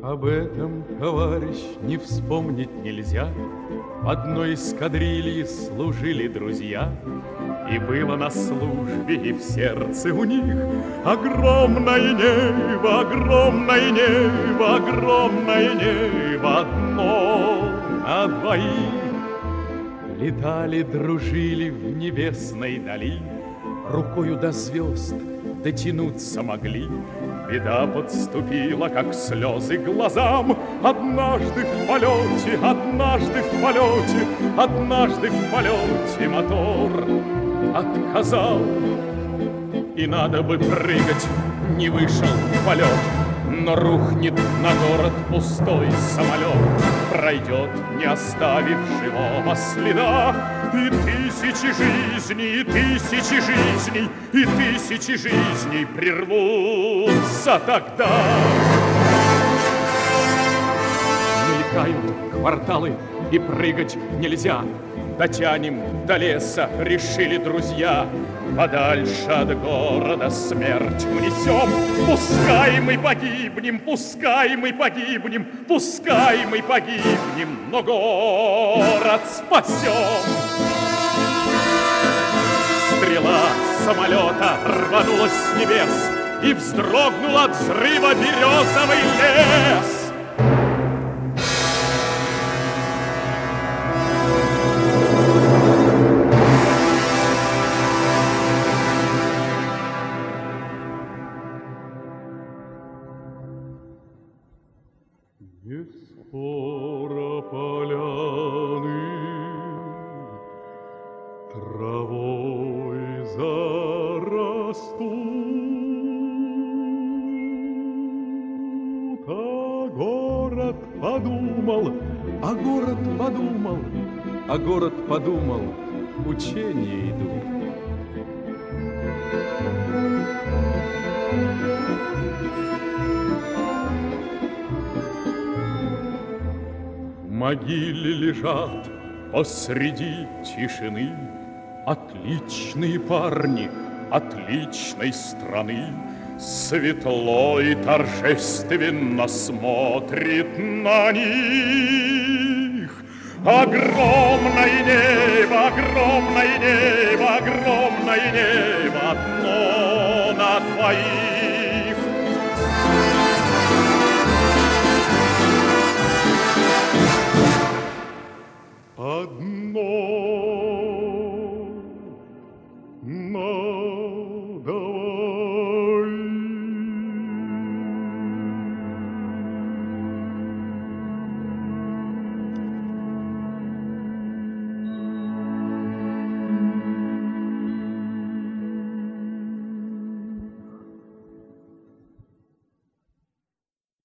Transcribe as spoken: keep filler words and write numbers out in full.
Об этом, товарищ, не вспомнить нельзя. В одной эскадрилье служили друзья, и было на службе и в сердце у них огромное небо, огромное небо, огромное небо одно на двоих. Летали, дружили в небесной дали, рукою до звезд дотянуться могли. Беда подступила, как слезы глазам. Однажды в полете, однажды в полете, однажды в полете мотор отказал. И надо бы прыгать, не вышел в полет, но рухнет на город пустой самолет, пройдет, не оставив живого следа. И тысячи жизней, и тысячи жизней, и тысячи жизней прервутся тогда. Мелькают кварталы, и прыгать нельзя. Дотянем до леса, решили друзья. Подальше от города смерть мы несем. Пускай мы погибнем, пускай мы погибнем, пускай мы погибнем, но город спасем. Стрела самолета рванулась с небес и вздрогнул от взрыва березовый лес. Не скоро поляны травой зарастут, а город подумал, а город подумал, а город подумал, учения идут. В могиле лежат посреди тишины отличные парни отличной страны. Светло и торжественно смотрит на них. Огромное небо, огромное небо, огромное небо одно на двоих. Одно на двоих.